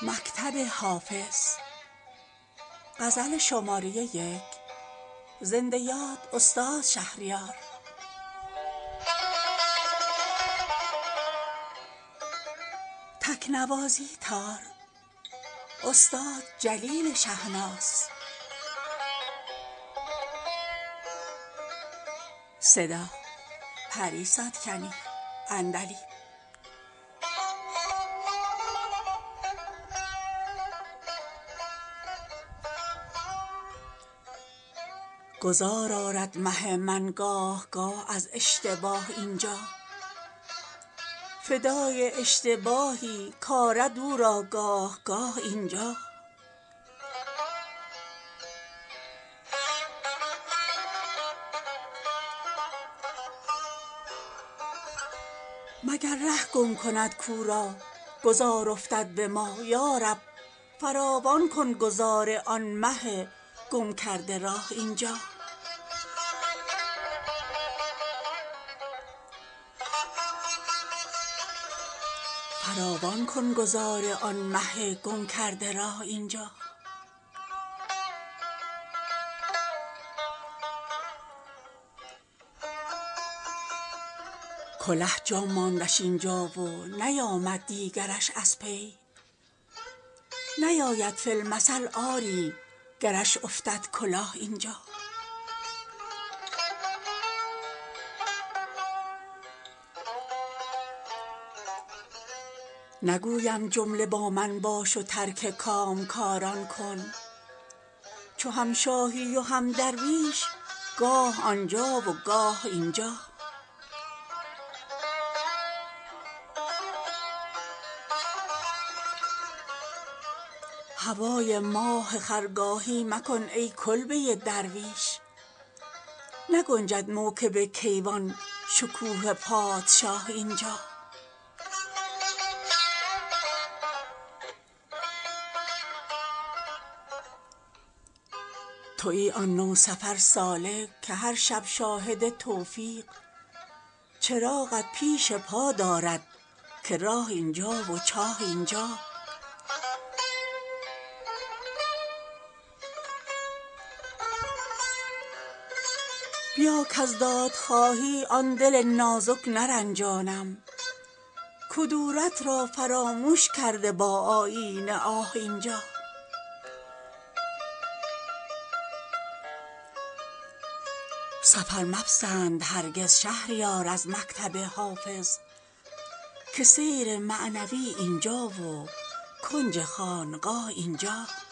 مکتب حافظ. غزل شماره 1. زنده یاد استاد شهریار. تکنوازی تار استاد جلیل شهناز. صدا پری ساتکنی اندلی. گذار آرد مه من گاه گاه از اشتباه اینجا، فدای اشتباهی کآرد او را گاه گاه اینجا. مگر ره گم کند کو را گذار افتد به ما، یارب فراوان کن گذار آن مه گم کرده راه اینجا. فراوان کن گذار آن مه گم کرده راه اینجا. کله جا ماندش اینجا و نیامد دیگرش از پی، نیاید فی المثل آری گرش افتد کلاه اینجا. نگویم جمله با من باش و ترک کامکاران کن، چو هم شاهی و هم درویش گاه آنجا و گاه اینجا. هوای ماه خرگاهی مکن ای کلبه درویش، نگنجد موکب کیوان شکوه پادشاه اینجا. تویی آن نوسفر سالک که هر شب شاهد توفیق، چراغت پیش پا دارد که راه اینجا و چاه اینجا. بیا کز دادخواهی آن دل نازک نرنجانم، کدورت را فراموش کرده با آیین آه اینجا. سفر مپسند هرگز شهریار از مکتب حافظ، که سیر معنوی اینجا و کنج خانقاه اینجا.